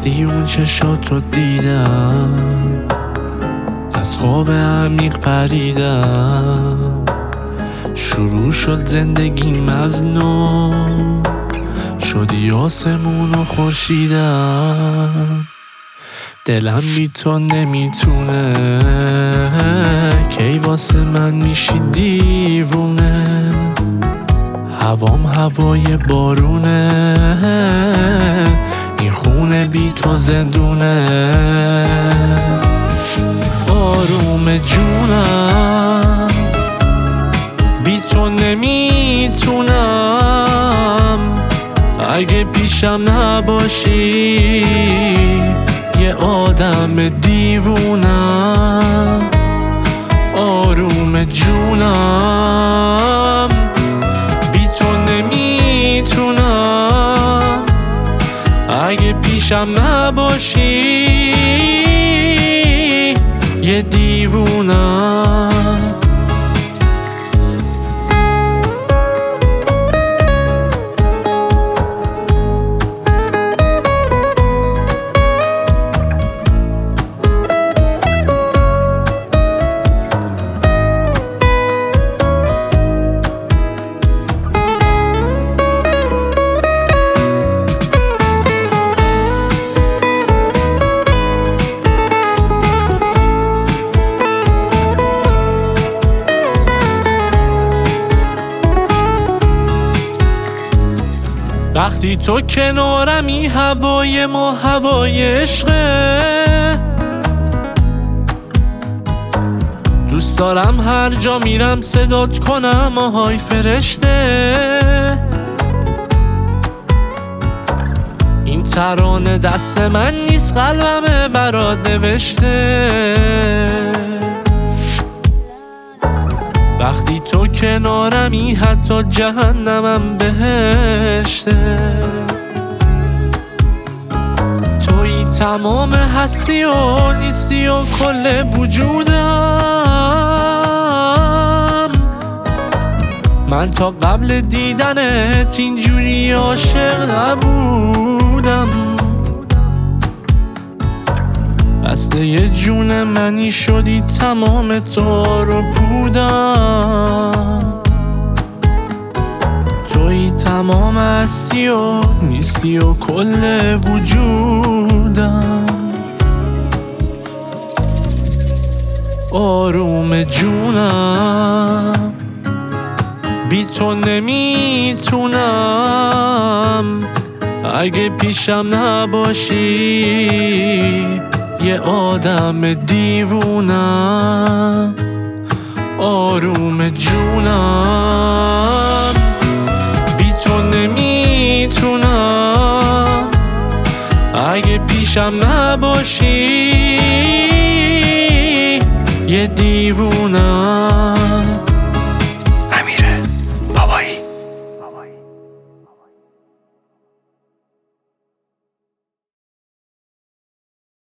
وقتی اون چشاتو دیدم از خواب عمیق پریدم، شروع شد زندگیم از نو، شدی آسمون و خورشیدم. دلم بی تو نمیتونه، کی واسه من میشی دیوونه. هوام هوای بارونه، این خونه بی تو زندونه. آروم جونم، بی تو نمیتونم. اگه پیشم نباشی یه آدم دیوونم. آروم جونم، بی تو نمیتونم. اگه پیشم نباشی یه دیوونم. وقتی تو کنارمی هوای ما هوای عشقه. دوست دارم هر جا میرم صدات کنم آهای فرشته. این ترانه دست من نیست، قلبمه برات نوشته. وقتی تو کنارمی حتی جهنمم بهشته. توی تمام هستی و نیستی و کل وجودم. من تا قبل دیدنت اینجوری عاشق نبودم. بسته جون منی شدی، تمام تو رو بودم. توی تمام هستی و نیستی و کل وجودم. آروم جونم، بی تو نمیتونم. اگه پیشم نباشی یه آدم دیوونم. آروم جونم، بی تو نمیتونم. اگه پیشم نباشی یه دیوونم.